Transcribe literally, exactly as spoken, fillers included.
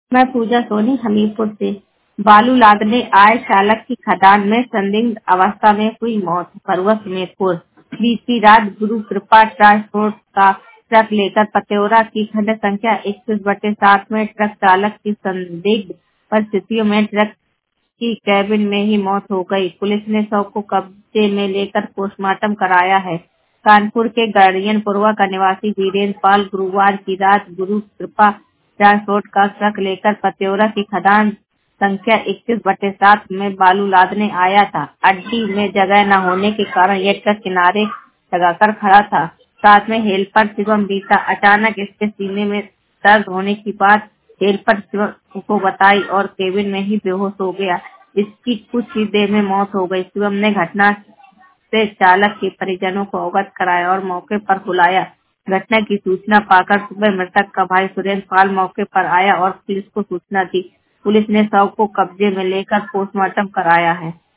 मैं पूजा सोनी हमीरपुर से। बालू लादने आए चालक की खदान में संदिग्ध अवस्था में हुई मौत। भरुआ समेतपुर। बीती रात गुरु कृपा ट्रांसपोर्ट का ट्रक लेकर पत्योरा की खंड संख्या इक्कीस बटे सात में ट्रक चालक की संदिग्ध परिस्थितियों में ट्रक की कैबिन में ही मौत हो गई। पुलिस ने शव को कब्जे में लेकर पोस्टमार्टम कराया है। कानपुर के गाड़ियनपुरवा का निवासी वीरेंद्र पाल गुरुवार की रात गुरु कृपा ट्रांसपोर्ट का ट्रक लेकर पत्योरा की खदान संख्या इक्कीस बटे सात में बालू लादने आया था। अड्डी में जगह न होने के कारण यह ट्रक किनारे लगाकर खड़ा था। साथ में हेल्पर शिवम भी था। अचानक इसके सीने में दर्द होने की बात हेल्पर शिवम को बताई और केबिन में ही बेहोश हो गया। इसकी कुछ ही देर में मौत हो गई। शिवम ने घटना से चालक के परिजनों को अवगत कराया और मौके पर बुलाया। घटना की सूचना पाकर सुबह मृतक का भाई सुरेंद्र पाल मौके पर आया और पुलिस को सूचना दी। पुलिस ने शव को कब्जे में लेकर पोस्टमार्टम कराया है।